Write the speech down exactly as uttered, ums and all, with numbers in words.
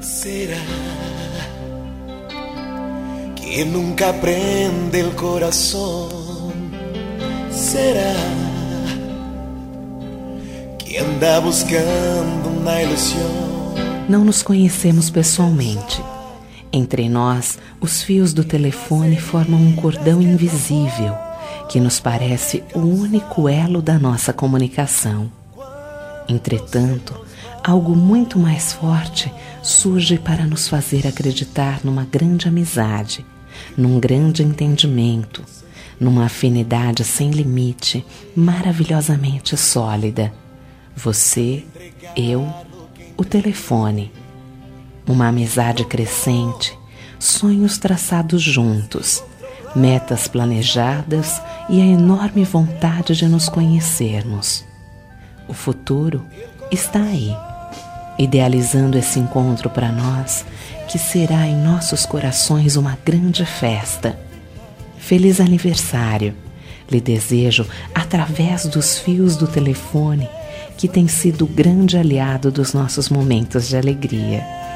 Será que nunca aprende el corazón? Será que anda buscando una ilusión? Não nos conhecemos pessoalmente. Entre nós, os fios do telefone formam um cordão invisível que nos parece o único elo da nossa comunicação. Entretanto, algo muito mais forte surge para nos fazer acreditar numa grande amizade, num grande entendimento, numa afinidade sem limite, maravilhosamente sólida. Você, eu, o telefone. Uma amizade crescente, sonhos traçados juntos, metas planejadas e a enorme vontade de nos conhecermos. O futuro está aí, idealizando esse encontro para nós, que será em nossos corações uma grande festa. Feliz aniversário! Lhe desejo, através dos fios do telefone, que tem sido o grande aliado dos nossos momentos de alegria.